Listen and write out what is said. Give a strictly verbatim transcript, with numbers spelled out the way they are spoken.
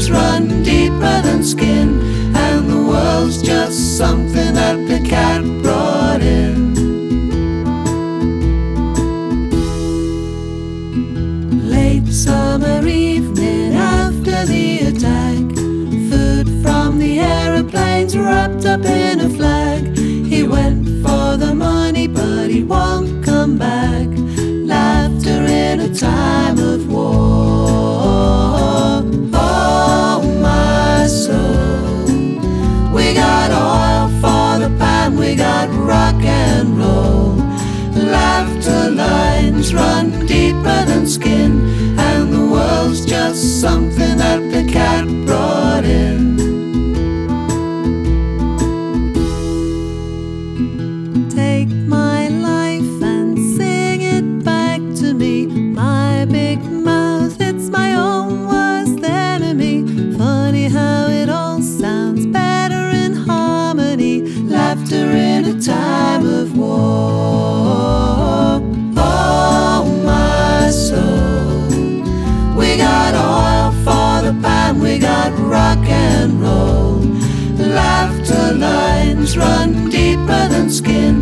lines run deeper than skin, and the world's just something that the cat brought in. Late summer evening after the attack, food from the aeroplanes wrapped up in a flag. He went for the money but he won't come back. Laughter in a time of war. Oh my soul, we got oil for the pan, we got rock and roll. Laughter lines run deeper than skin, and the world's just something that the cat brought in. Take my life and sing it back to me. My big mouth, it's my own worst enemy. Funny how it all sounds better in harmony. Laughter in a time of war. Oh my soul, we got oil for the pan, we got rock and roll. Laughter lines run deeper than skin,